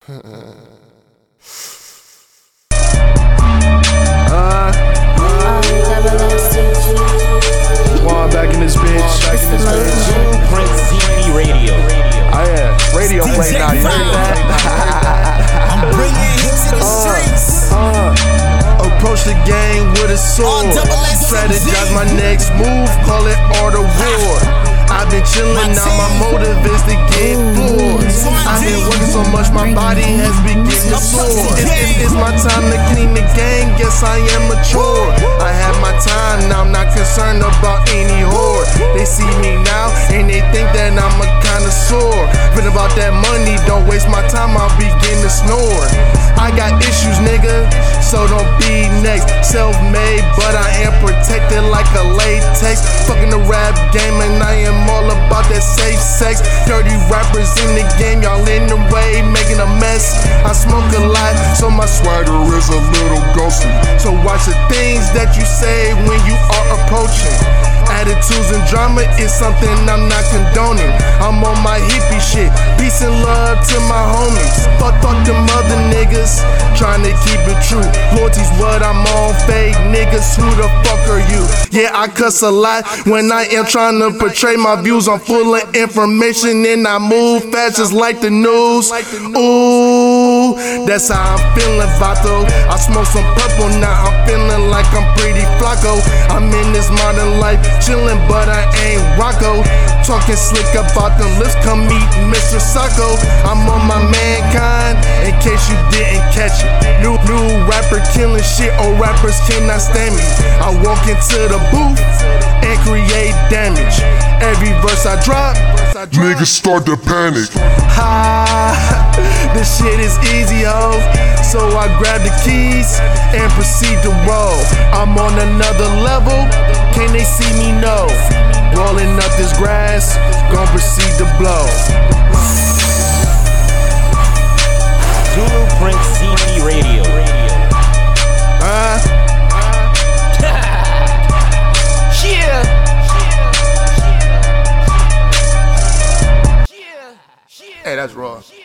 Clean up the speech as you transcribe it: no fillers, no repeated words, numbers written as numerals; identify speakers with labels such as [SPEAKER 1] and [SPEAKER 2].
[SPEAKER 1] Back in this bitch.
[SPEAKER 2] Blueprint ZP Radio.
[SPEAKER 1] Oh yeah, radio play now. You heard that?
[SPEAKER 3] I'm bringing hits to the streets.
[SPEAKER 1] Approach the game with a sword. Strategize my next move. Call it art of war. I've been chillin', now my motive is to get floors. I've been working so much, my body has been getting sore. It's my time to clean the gang, guess I am mature. I have my time, now I'm not concerned about any whore. They see me now, and they think that I'm a connoisseur. Been about that money, don't waste my time, I'll begin to snore. I got issues, nigga, so don't be next. Self-made, but I am protected like a latex. Fucking the rap game, and I am all about that safe sex. Dirty rappers in the game, y'all in the way, making a mess. I smoke a lot, so my swagger is a little ghostly. So watch the things that you say when you are approaching. Attitudes and drama is something I'm not condoning. I'm on my hippie shit, peace and love to my homies. Fuck them other niggas, trying to keep it true. Loyalty's what I'm on, fake niggas, who the fuck are you? Yeah, I cuss a lot when I am trying to portray my views. I'm full of information and I move fast just like the news. Ooh, that's how I'm feeling, Vato. I smoke some purple, now I'm feeling like I'm pretty Flacco. I'm in this modern life, chillin', but I ain't Rocco. Talking slick about them lips, come meet Mr. Sacco. I'm on my mankind, in case you didn't catch it. New rapper killing shit, old rappers cannot stand me. I walk into the booth and create damage. Every verse I drop,
[SPEAKER 4] niggas start to panic.
[SPEAKER 1] This shit is easy, ho. So I grab the keys and proceed to roll. I'm on another level, can they see me? No. Rolling up this grass, gon' proceed to blow.
[SPEAKER 2] Blueprint ZP Radio.
[SPEAKER 1] Hey, that's raw.